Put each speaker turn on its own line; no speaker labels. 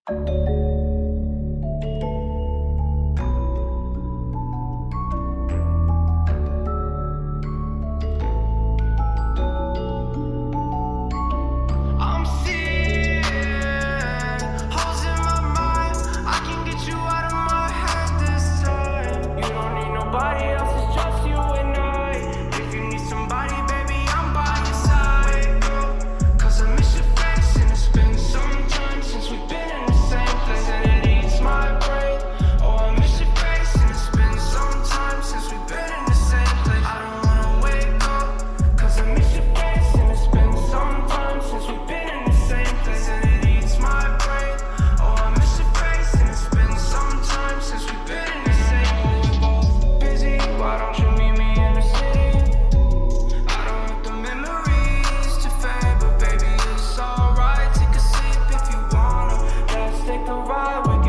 I'm seeing holes in my mind. I can get you out of my head this time. You don't need nobody else, it's just you and I. If you need somebody, baby, I'm by your side. Cause I miss your face and it's been some time since we've been in the same place, and it eats my brain. Oh, I miss your face and it's been some time since we've been in the same place. I don't wanna wake up, cause I miss your face and it's been some time since we've been in the same place, and it eats my brain. Oh, I miss your face and it's been some time since we've been in the same place. We're both busy, why don't you meet me in the city? I don't want the memories to fade, but baby, it's alright. Take a sip if you wanna. Let's take a ride with